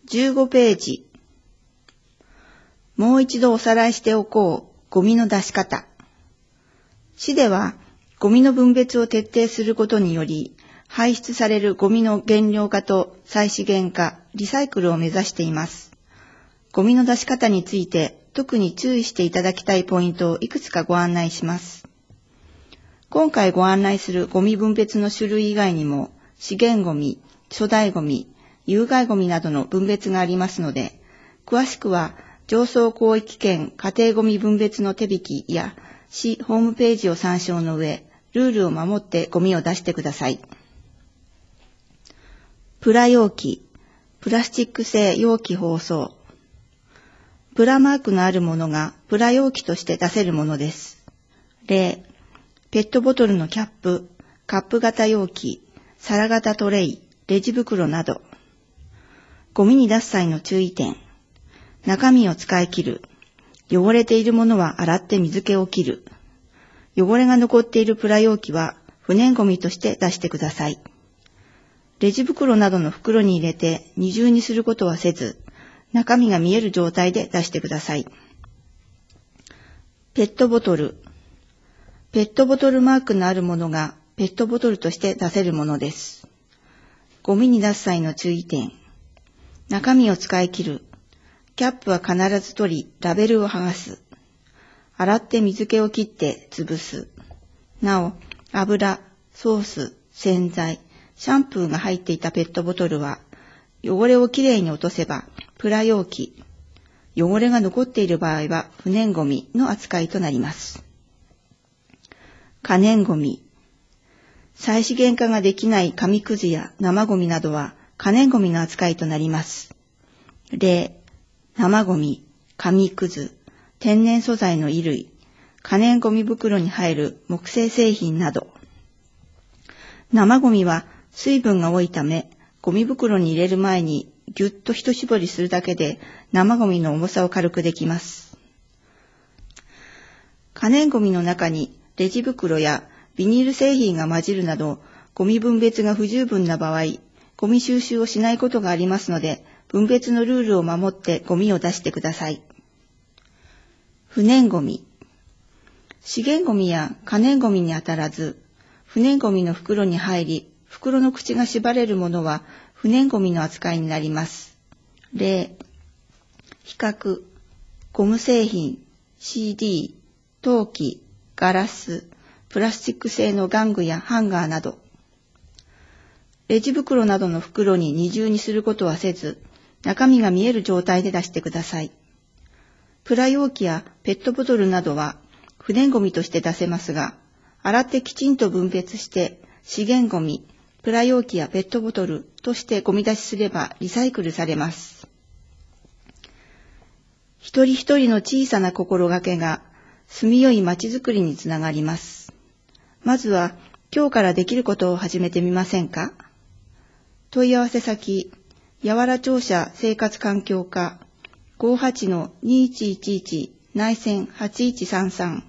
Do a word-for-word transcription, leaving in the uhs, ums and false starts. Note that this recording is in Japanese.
じゅうごページ。もう一度おさらいしておこう。ゴミの出し方。市では、ゴミの分別を徹底することにより、排出されるゴミの減量化と再資源化、リサイクルを目指しています。ゴミの出し方について特に注意していただきたいポイントをいくつかご案内します。今回ご案内するゴミ分別の種類以外にも、資源ゴミ、粗大ゴミ、有害ゴミなどの分別がありますので、詳しくは上層広域圏家庭ゴミ分別の手引きや市ホームページを参照の上、ルールを守ってゴミを出してください。プラ容器、プラスチック製容器包装。プラマークのあるものがプラ容器として出せるものです。例、ペットボトルのキャップ、カップ型容器、皿型トレイ、レジ袋など。ゴミに出す際の注意点。中身を使い切る。汚れているものは洗って水気を切る。汚れが残っているプラ容器は不燃ゴミとして出してください。レジ袋などの袋に入れて二重にすることはせず、中身が見える状態で出してください。ペットボトル。ペットボトルマークのあるものがペットボトルとして出せるものです。ゴミに出す際の注意点。中身を使い切る。キャップは必ず取り、ラベルを剥がす。洗って水気を切って潰す。なお、油、ソース、洗剤、シャンプーが入っていたペットボトルは、汚れをきれいに落とせば、プラ容器。汚れが残っている場合は、不燃ゴミの扱いとなります。可燃ゴミ。再資源化ができない紙くずや生ゴミなどは、可燃ゴミの扱いとなります。例、生ゴミ、紙くず、天然素材の衣類、可燃ゴミ袋に入る木製製品など。生ゴミは水分が多いため、ゴミ袋に入れる前にぎゅっと一絞りするだけで生ゴミの重さを軽くできます。可燃ゴミの中にレジ袋やビニール製品が混じるなど、ゴミ分別が不十分な場合、ゴミ収集をしないことがありますので、分別のルールを守ってゴミを出してください。不燃ゴミ。資源ゴミや可燃ゴミにあたらず、不燃ゴミの袋に入り、袋の口が縛れるものは不燃ゴミの扱いになります。例、皮革、ゴム製品、シーディー、陶器、ガラス、プラスチック製の玩具やハンガーなど。レジ袋などの袋に二重にすることはせず、中身が見える状態で出してください。プラ容器やペットボトルなどは不燃ゴミとして出せますが、洗ってきちんと分別して資源ゴミ、プラ容器やペットボトルとしてゴミ出しすればリサイクルされます。一人一人の小さな心がけが住みよい街づくりにつながります。まずは今日からできることを始めてみませんか？問い合わせ先、やわら庁舎生活環境課 ごはちのにいちいちいち 内線はちいちさんさん